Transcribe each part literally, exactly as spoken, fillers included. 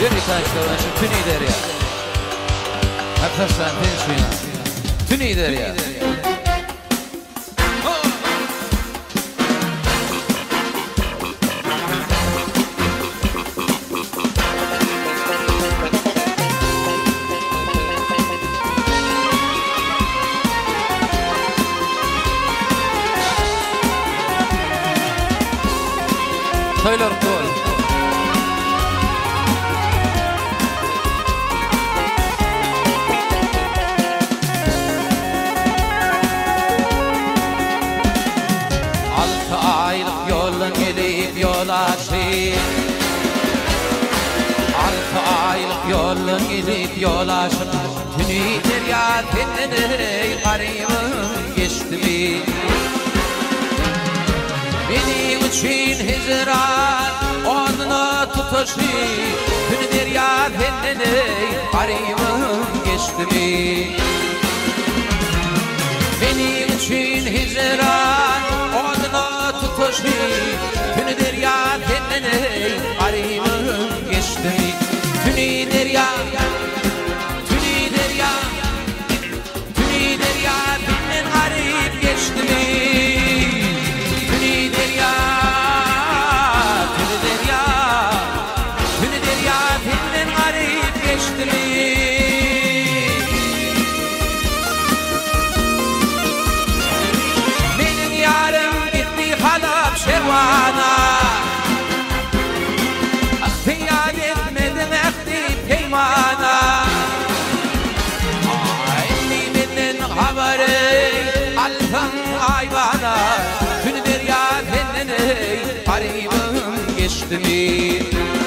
Yürü taşlar şu tünü der ya. Arkadaşlar ben şuyuna. Tünü der ya. Taylor Cole. Altı aylık yolun gelip yol aşık. Altı aylık yolun gelip yol aşık. Tünü derya tenine garibim geçti mi? Benim için hicran onunla tutuşu. Tünü derya tenine garibim geçti mi? Benim için hicran onunla tutuşu. Tünü derya tenine garibim geçti mi? Tünü derya, tünü derya, tünü derya tenine garip geçti mi? Benim yarım gitti halap şervana. Fiyat etmedim ehdi peymana. Elliminden haberi altın ayvana. Tünü derya tenine garibim geçti mi?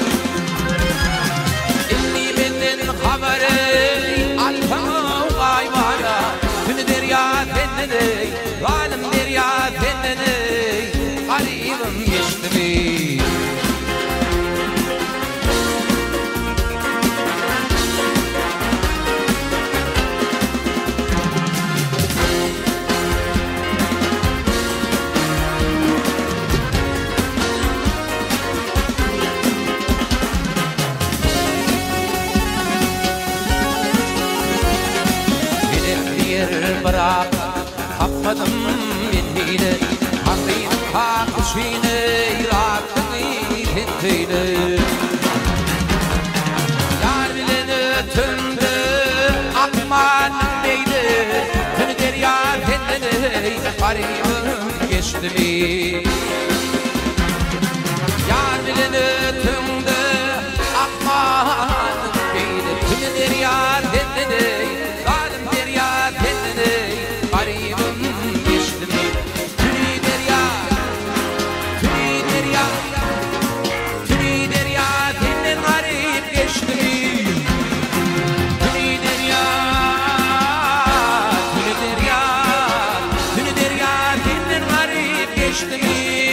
Valim derya tenine garibim geçti mi? Bir yer bırak kapmadım ben hile. Hakkıyım hakkışını rahatını hintini. Yar bileni tümdü akmanın neydi? Tünü derya tenine garibim geçti mi? Yar bileni tümdü akmanın neydi? Tünü derya tenine zalim derya tenine garibim geçti mi? Tünü derya, tünü derya, tünü derya tenine garip geçti mi? Tünü derya, tünü derya, tünü derya tenine garip geçti mi?